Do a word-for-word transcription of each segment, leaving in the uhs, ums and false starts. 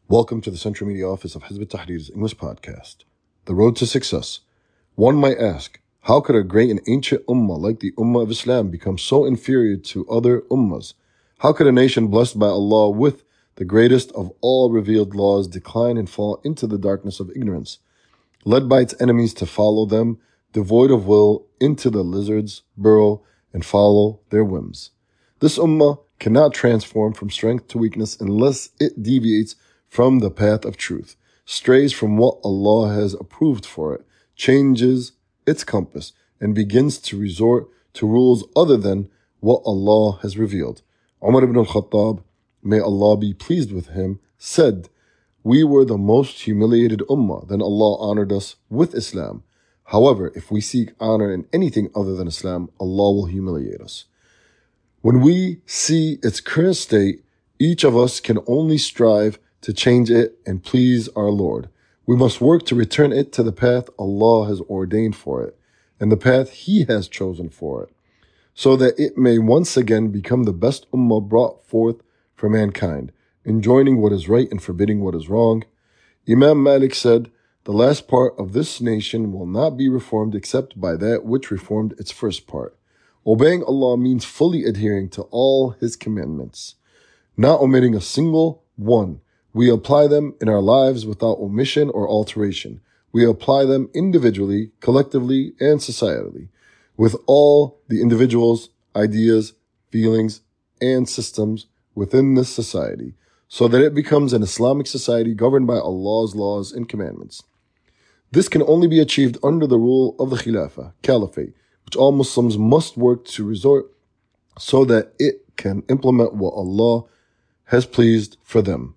Welcome to the Central Media Office of Hizb ut-Tahrir's English podcast. The road to success. One might ask, how could a great and ancient ummah like the ummah of Islam become so inferior to other ummahs? How could a nation blessed by Allah with the greatest of all revealed laws decline and fall into the darkness of ignorance, led by its enemies to follow them, devoid of will, into the lizards burrow and follow their whims? This ummah cannot transform from strength to weakness unless it deviates from the path of truth, strays from what Allah has approved for it, changes its compass, and begins to resort to rules other than what Allah has revealed. Umar ibn al-Khattab, may Allah be pleased with him, said, "We were the most humiliated ummah, then Allah honored us with Islam. However, if we seek honor in anything other than Islam, Allah will humiliate us." When we see its current state, each of us can only strive to change it and please our Lord. We must work to return it to the path Allah has ordained for it, and the path He has chosen for it, so that it may once again become the best ummah brought forth for mankind, enjoining what is right and forbidding what is wrong. Imam Malik said, "The last part of this nation will not be reformed except by that which reformed its first part." Obeying Allah means fully adhering to all His commandments, not omitting a single one. We apply them in our lives without omission or alteration. We apply them individually, collectively, and societally, with all the individuals, ideas, feelings, and systems within this society, so that it becomes an Islamic society governed by Allah's laws and commandments. This can only be achieved under the rule of the Khilafah, Caliphate, which all Muslims must work to resort so that it can implement what Allah has pleased for them.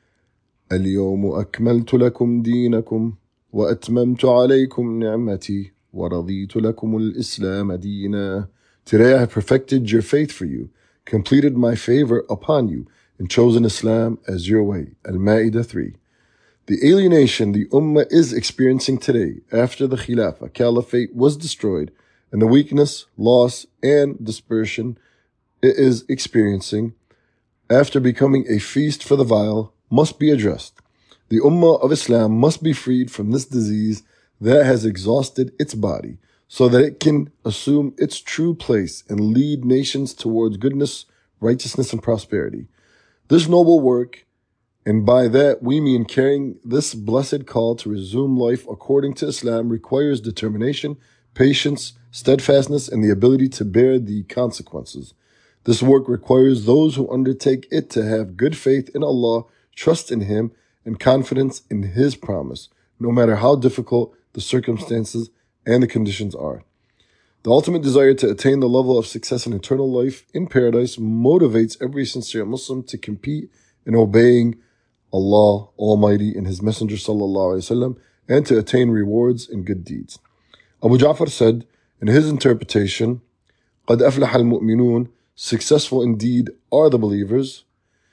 اليوم أكملت لكم دينكم وأتممت عليكم نعمتي ورضيت لكم الإسلام دينا. Today I have perfected your faith for you, completed my favor upon you, and chosen Islam as your way. Al-Ma'idah three. The alienation the Ummah is experiencing today after the Khilafah, Caliphate, was destroyed, and the weakness, loss, and dispersion it is experiencing after becoming a feast for the vile must be addressed. The Ummah of Islam must be freed from this disease that has exhausted its body, so that it can assume its true place and lead nations towards goodness, righteousness, and prosperity. This noble work, and by that we mean carrying this blessed call to resume life according to Islam, requires determination, patience, steadfastness, and the ability to bear the consequences. This work requires those who undertake it to have good faith in Allah, trust in Him, and confidence in His promise, no matter how difficult the circumstances and the conditions are. The ultimate desire to attain the level of success in eternal life in paradise motivates every sincere Muslim to compete in obeying Allah Almighty and His Messenger Sallallahu Alaihi Wasallam, and to attain rewards in good deeds. Abu Ja'far said in his interpretation, قَدْ أَفْلَحَ الْمُؤْمِنُونَ, successful indeed are the believers.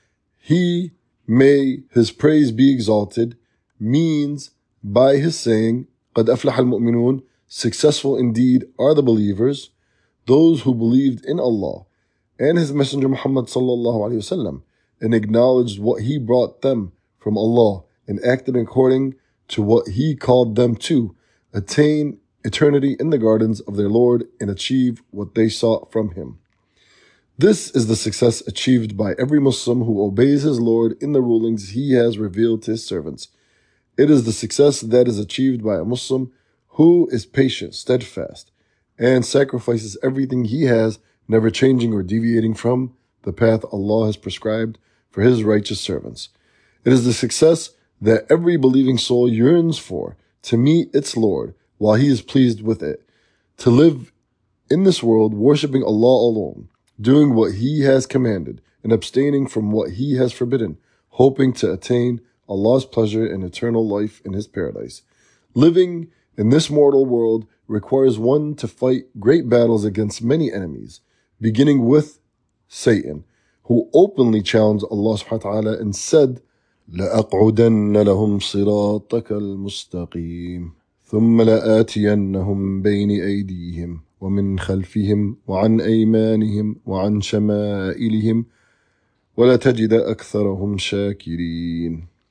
He, may His praise be exalted, means by his saying, قَدْ أَفْلَحَ الْمُؤْمِنُونَ, successful indeed are the believers, those who believed in Allah and His Messenger Muhammad Sallallahu Alaihi Wasallam, and acknowledged what He brought them from Allah, and acted according to what He called them to, attain eternity in the gardens of their Lord, and achieve what they sought from Him. This is the success achieved by every Muslim who obeys his Lord in the rulings He has revealed to His servants. It is the success that is achieved by a Muslim who is patient, steadfast, and sacrifices everything he has, never changing or deviating from the path Allah has prescribed for His righteous servants. It is the success that every believing soul yearns for, to meet its Lord while He is pleased with it, to live in this world worshiping Allah alone, doing what He has commanded, and abstaining from what He has forbidden, hoping to attain Allah's pleasure and eternal life in His paradise. Living in this mortal world requires one to fight great battles against many enemies, beginning with Satan, who openly challenged Allah subhanahu wa ta'ala and said, لَأَقْعُدَنَّ لَهُمْ صِرَاطَكَ الْمُسْتَقِيمِ ثُمَّ لَآتِيَنَّهُمْ بَيْنِ أَيْدِيهِمْ ومن خلفهم وعن أيمانهم وعن شمائلهم ولا تجد أكثرهم شاكرين.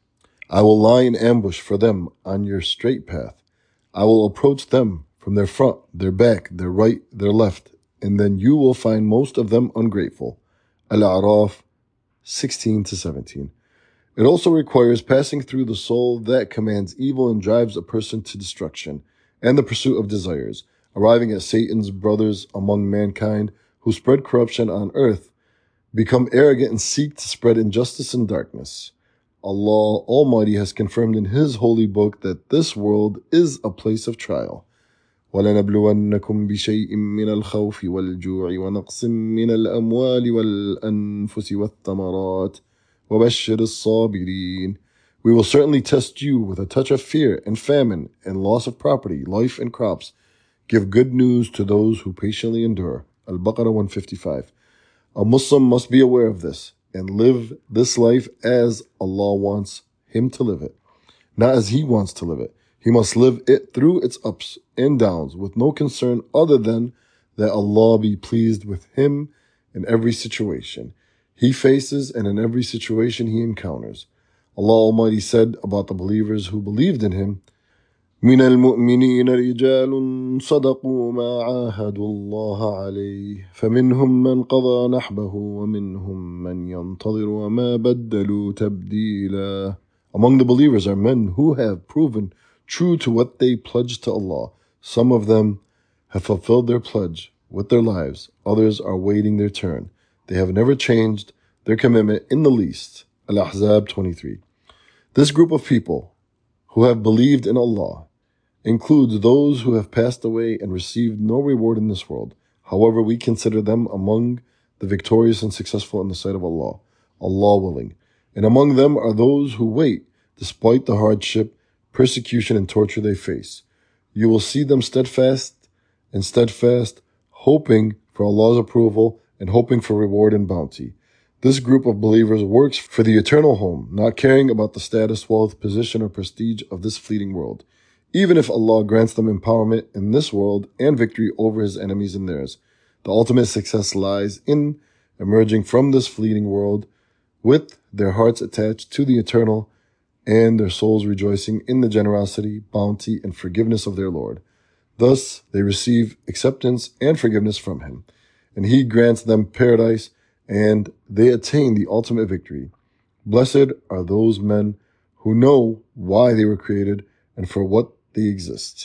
I will lie in ambush for them on your straight path. I will approach them from their front, their back, their right, their left, and then you will find most of them ungrateful. Al-A'raf sixteen to seventeen. It also requires passing through the soul that commands evil and drives a person to destruction and the pursuit of desires, arriving at Satan's brothers among mankind who spread corruption on earth, become arrogant and seek to spread injustice and darkness. Allah Almighty has confirmed in His holy book that this world is a place of trial. وَلَنَبْلُوَنَّكُمْ بِشَيْءٍ مِّنَ الْخَوْفِ وَالْجُوعِ وَنَقْصٍ مِّنَ الْأَمْوَالِ وَالْأَنفُسِ وَالثَّمَرَاتِ وَبَشِّرِ الصَّابِرِينَ. We will certainly test you with a touch of fear and famine and loss of property, life and crops. Give good news to those who patiently endure. Al-Baqarah one fifty-five. A Muslim must be aware of this and live this life as Allah wants him to live it, not as he wants to live it. He must live it through its ups and downs with no concern other than that Allah be pleased with him in every situation he faces and in every situation he encounters. Allah Almighty said about the believers who believed in him, مِنَ الْمُؤْمِنِينَ رِجَالٌ صَدَقُوا مَا عَاهَدُوا اللَّهَ عَلَيْهِ فَمِنْهُمْ مَنْ قَضَى نَحْبَهُ وَمِنْهُمْ مَنْ يَنْتَظِرُ وَمَا بَدَّلُوا تَبْدِيلًا. Among the believers are men who have proven true to what they pledged to Allah. Some of them have fulfilled their pledge with their lives. Others are waiting their turn. They have never changed their commitment in the least. Al-Ahzab twenty-three. This group of people who have believed in Allah includes those who have passed away and received no reward in this world. However, we consider them among the victorious and successful in the sight of Allah, Allah willing. And among them are those who wait despite the hardship, persecution, and torture they face. You will see them steadfast and steadfast, hoping for Allah's approval and hoping for reward and bounty. This group of believers works for the eternal home, not caring about the status, wealth, position, or prestige of this fleeting world. Even if Allah grants them empowerment in this world and victory over His enemies and theirs, the ultimate success lies in emerging from this fleeting world with their hearts attached to the eternal and their souls rejoicing in the generosity, bounty, and forgiveness of their Lord. Thus, they receive acceptance and forgiveness from Him, and He grants them paradise, and they attain the ultimate victory. Blessed are those men who know why they were created and for what they exist.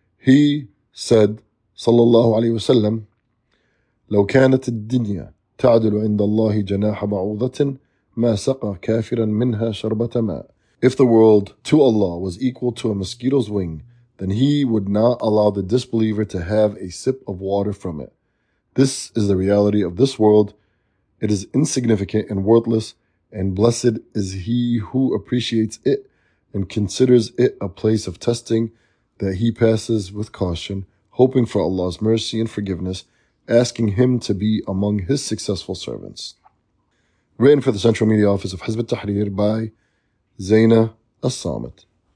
He said, sallallahu alayhi wasallam, لو كانت الدنيا تعدل عند الله جناح بعوضة ما سقى كافرا منها شربة ماء. If the world to Allah was equal to a mosquito's wing, then He would not allow the disbeliever to have a sip of water from it. This is the reality of this world. It is insignificant and worthless, and blessed is he who appreciates it and considers it a place of testing that he passes with caution, hoping for Allah's mercy and forgiveness, asking Him to be among His successful servants. Written for the Central Media Office of Hizb ut-Tahrir by Zaina As-Samit.